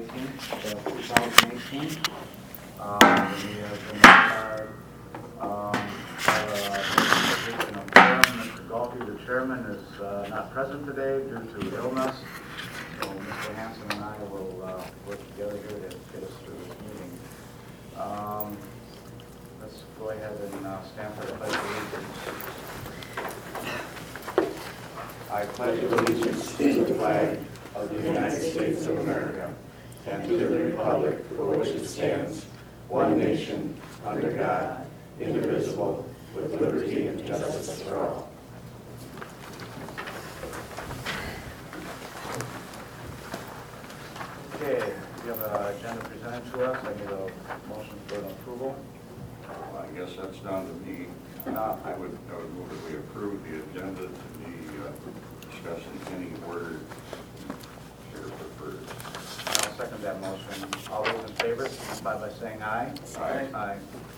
18th, 2018. We have been card, position of quorum. Mr. Galty, the chairman, is not present today due to illness. So Mr. Hanson and I will work together here to get us through this meeting. Let's go ahead and stand for the pledge of allegiance. I pledge allegiance to the flag of the United States of America and to the republic for which it stands, one nation, under God, indivisible, with liberty and justice for all. Okay, we have an agenda presented to us. I need a motion for an approval. Well, I guess that's down to me. I would move that we approve the agenda to be discussed in any order here preferred. I'll second that motion. All those in favor, signify by saying aye. Aye.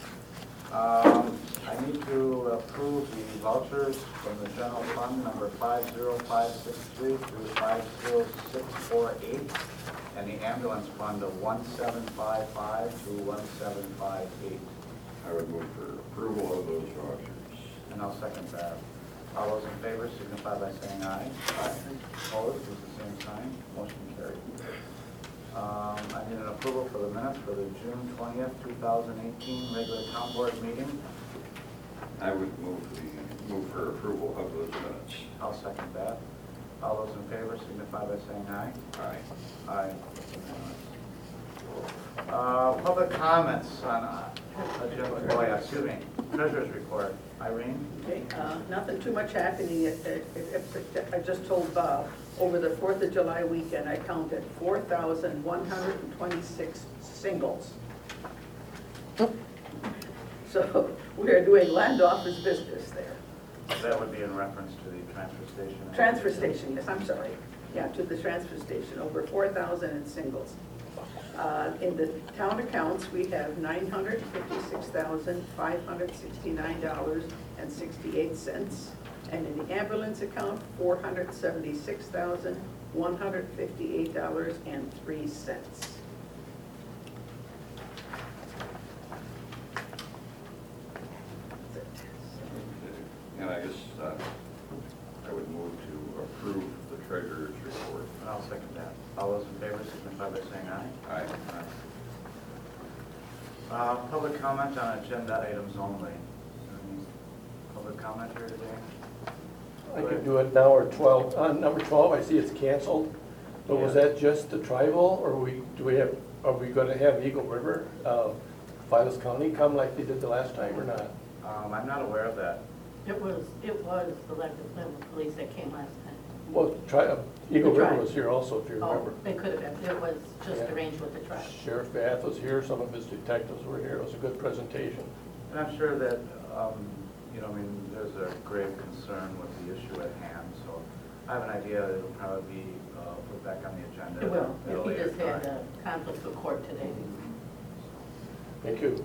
I need to approve the vouchers from the general fund number 50563 through 50648, and the ambulance fund of 1755 through 1758. I would move for approval of those vouchers. And I'll second that. All those in favor signify by saying aye. Aye. Opposed, is the same sign. Motion carried. I need an approval for the minutes for the June 20th, 2018 regular town board meeting. I would move for approval of those minutes. I'll second that. All those in favor signify by saying aye. Aye. Aye. Public comments on treasurer's report. Irene? Okay, nothing too much happening. I just told Bob, over the 4th of July weekend, I counted 4,126 singles. So we are doing land office business there. That would be in reference to the transfer station. Transfer station, yes, I'm sorry. Yeah, to the transfer station, over 4,000 in singles. In the town accounts, we have $956,569.68. And in the ambulance account, $476,158.03. And I guess I would move to approve the treasurer's report. And I'll second that. All those in favor signify by saying aye. Aye. Public comment on agenda items only. Any public comment here today? I could do it now or 12. Number 12, I see it's canceled. But was that just the tribal, or are we going to have Eagle River, Vilas County come like they did the last time or not? I'm not aware of that. It was the elected Plymouth police that came last time. Well, Eagle The River tribe. was here also, if you remember. Oh, it could have been. It was just Yeah. arranged with the tribe. Sheriff Bath was here, some of his detectives were here. It was a good presentation. And I'm sure that, there's a grave concern with the issue at hand, so I have an idea that it'll probably be put back on the agenda. It will. at a He later just had time. a conflict with court today. Thank you.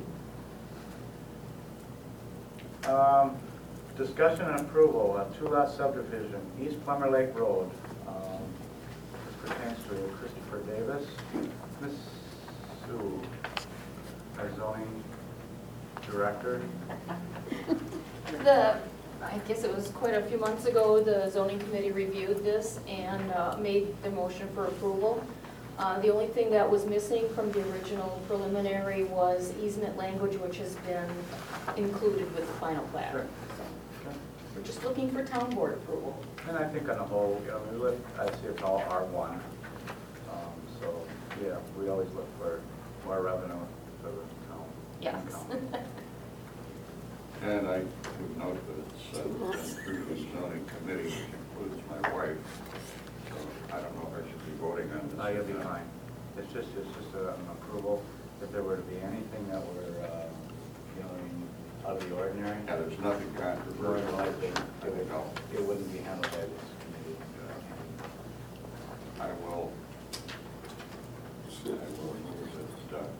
Discussion and approval of two-lot subdivision, East Plummer Lake Road. This pertains to Christopher Davis. Ms. Sue, our zoning director. I guess it was quite a few months ago, the zoning committee reviewed this and made the motion for approval. The only thing that was missing from the original preliminary was easement language, which has been included with the final plat. Sure. So we're just looking for town board approval. And I think on the whole, I see it's all R1. So, yeah, we always look for more revenue for the town. Yes. And I would note that it's been through the zoning committee, which includes my wife. So I don't know if I should be voting on this. No, you'll be fine. It's just an approval. If there were to be anything that were, out of the ordinary, Yeah, there's nothing more controversial. than likely, I think it wouldn't be handled by this committee. I will move that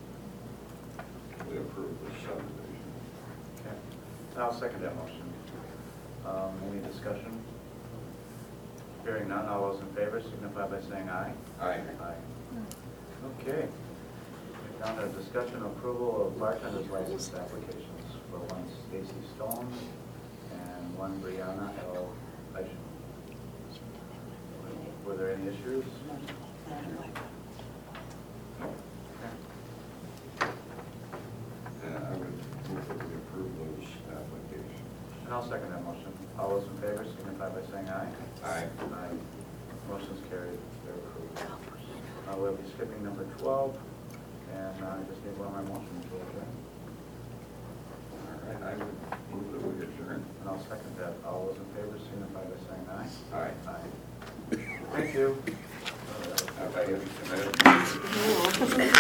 we approve this subdivision. Okay. I'll second that motion. Any discussion? Hearing none, all those in favor signify by saying aye. Aye. Aye. Okay. Down to discussion approval of bartender's license applications for one Stacy Stone and one Brianna L. Eichen. Were there any issues? And I would move that we approve those applications. And I'll second that motion. All those in favor signify by saying aye. Aye. Aye. Motion's carried. They're approved. We'll be skipping number 12, and I just need one more motion to adjourn.